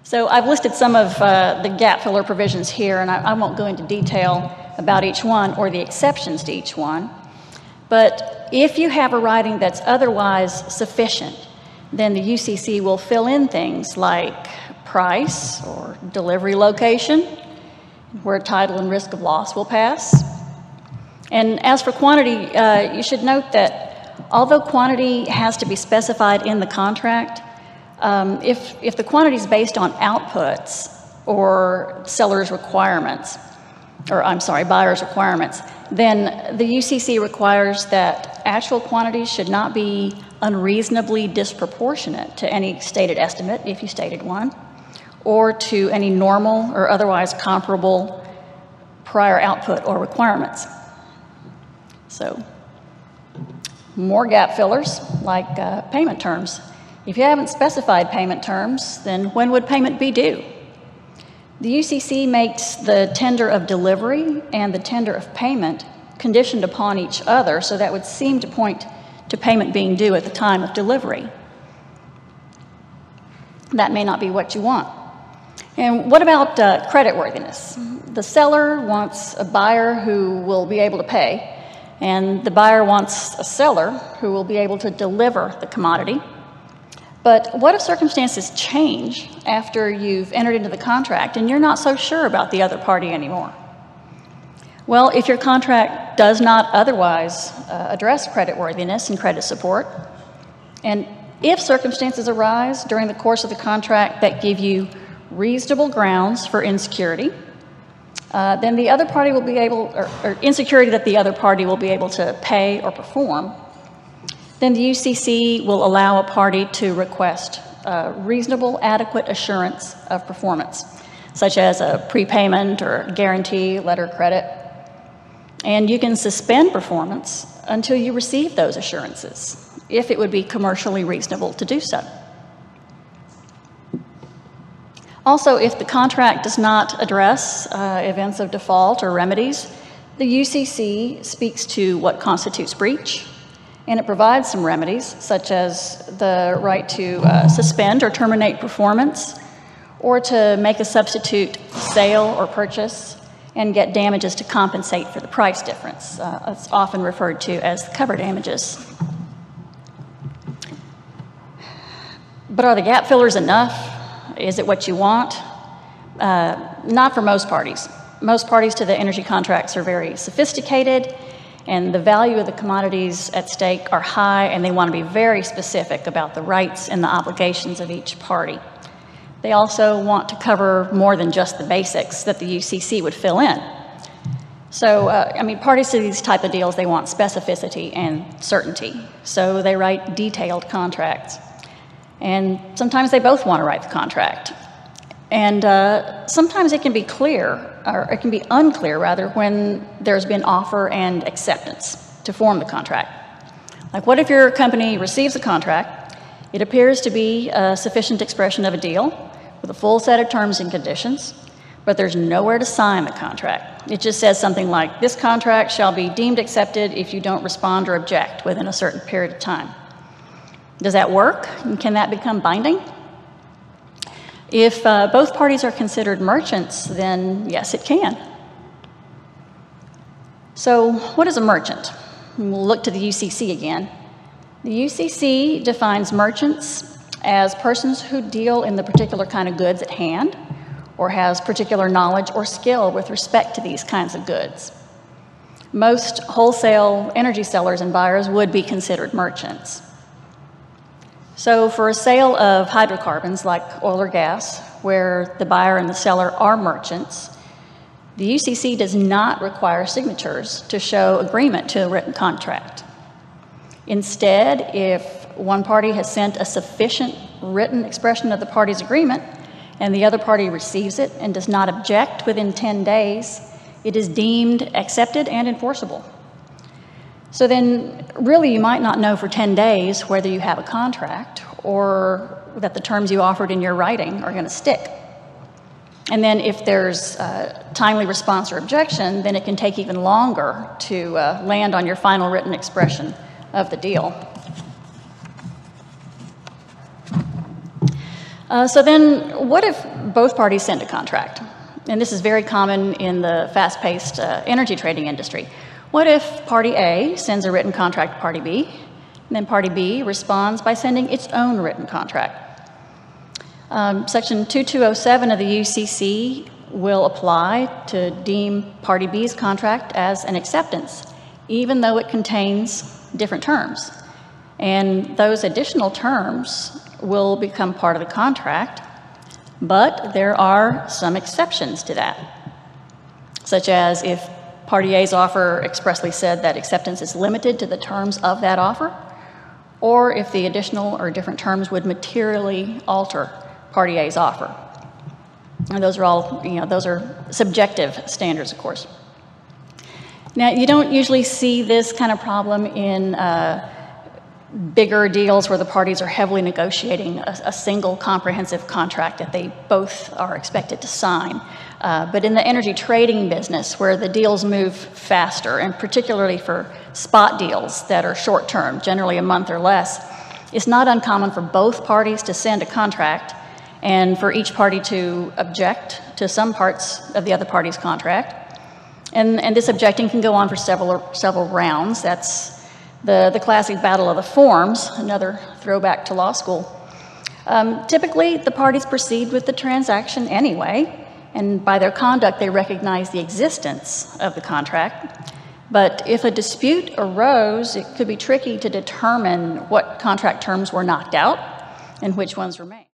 So I've listed some of the gap filler provisions here, and I won't go into detail about each one or the exceptions to each one. But if you have a writing that's otherwise sufficient, then the UCC will fill in things like price or delivery location, where title and risk of loss will pass. And as for quantity, you should note that although quantity has to be specified in the contract, if the quantity is based on outputs or seller's requirements, or I'm sorry, buyer's requirements, then the UCC requires that actual quantities should not be unreasonably disproportionate to any stated estimate, if you stated one, or to any normal or otherwise comparable prior output or requirements. So, more gap fillers, like payment terms. If you haven't specified payment terms, then when would payment be due? The UCC makes the tender of delivery and the tender of payment conditioned upon each other, so that would seem to point to payment being due at the time of delivery. That may not be what you want. And what about creditworthiness? The seller wants a buyer who will be able to pay, and the buyer wants a seller who will be able to deliver the commodity. But what if circumstances change after you've entered into the contract and you're not so sure about the other party anymore? Well, if your contract does not otherwise address creditworthiness and credit support, and if circumstances arise during the course of the contract that give you reasonable grounds for insecurity, then the other party will be able, or insecurity that the other party will be able to pay or perform, then the UCC will allow a party to request reasonable, adequate assurance of performance, such as a prepayment or guarantee, letter of credit. And you can suspend performance until you receive those assurances, if it would be commercially reasonable to do so. Also, if the contract does not address events of default or remedies, the UCC speaks to what constitutes breach, and it provides some remedies, such as the right to suspend or terminate performance, or to make a substitute sale or purchase and get damages to compensate for the price difference. It's often referred to as cover damages. But are the gap fillers enough? Is it what you want? Not for most parties. Most parties to the energy contracts are very sophisticated, and the value of the commodities at stake are high, and they want to be very specific about the rights and the obligations of each party. They also want to cover more than just the basics that the UCC would fill in. So, parties to these type of deals, they want specificity and certainty. So they write detailed contracts. And sometimes they both want to write the contract. And sometimes it can be clear, or it can be unclear, rather, when there's been offer and acceptance to form the contract. Like, what if your company receives a contract, it appears to be a sufficient expression of a deal with a full set of terms and conditions, but there's nowhere to sign the contract. It just says something like, this contract shall be deemed accepted if you don't respond or object within a certain period of time. Does that work? And can that become binding? If both parties are considered merchants, then yes, it can. So what is a merchant? We'll look to the UCC again. The UCC defines merchants as persons who deal in the particular kind of goods at hand, or has particular knowledge or skill with respect to these kinds of goods. Most wholesale energy sellers and buyers would be considered merchants. So for a sale of hydrocarbons like oil or gas, where the buyer and the seller are merchants, the UCC does not require signatures to show agreement to a written contract. Instead, if one party has sent a sufficient written expression of the party's agreement and the other party receives it and does not object within 10 days, it is deemed accepted and enforceable. So then, really, you might not know for 10 days whether you have a contract or that the terms you offered in your writing are going to stick. And then if there's a timely response or objection, then it can take even longer to land on your final written expression of the deal. So then, what if both parties send a contract? And this is very common in the fast-paced energy trading industry. What if Party A sends a written contract to Party B, and then Party B responds by sending its own written contract? Section 2207 of the UCC will apply to deem Party B's contract as an acceptance, even though it contains different terms. And those additional terms will become part of the contract, but there are some exceptions to that, such as if Party A's offer expressly said that acceptance is limited to the terms of that offer, or if the additional or different terms would materially alter Party A's offer. And those are all, those are subjective standards, of course. Now, you don't usually see this kind of problem in bigger deals where the parties are heavily negotiating a single comprehensive contract that they both are expected to sign. But in the energy trading business, where the deals move faster, and particularly for spot deals that are short-term, generally a month or less, it's not uncommon for both parties to send a contract and for each party to object to some parts of the other party's contract. And this objecting can go on for several rounds. That's the classic battle of the forms, another throwback to law school. Typically, the parties proceed with the transaction anyway, and by their conduct, they recognize the existence of the contract. But if a dispute arose, it could be tricky to determine what contract terms were knocked out and which ones remain.